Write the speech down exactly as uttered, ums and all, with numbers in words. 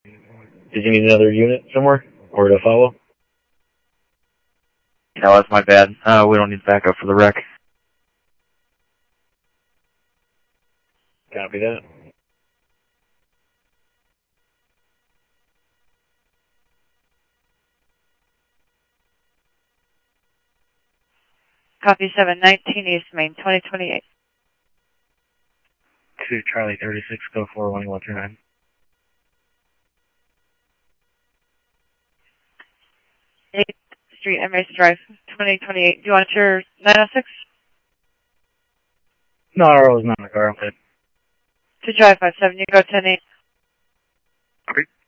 Did you need another unit somewhere? Or to follow? No, that's my bad. Uh, we don't need backup for the wreck. Copy that. Copy seven nineteen East Main, twenty twenty-eight. two Charlie thirty-six, go four one one three nine. eighth Street, M A C Drive, twenty twenty-eight. Do you want your nine oh six? No, R O is not in the car, I'm good. To Drive five seven, you go ten eight. Okay.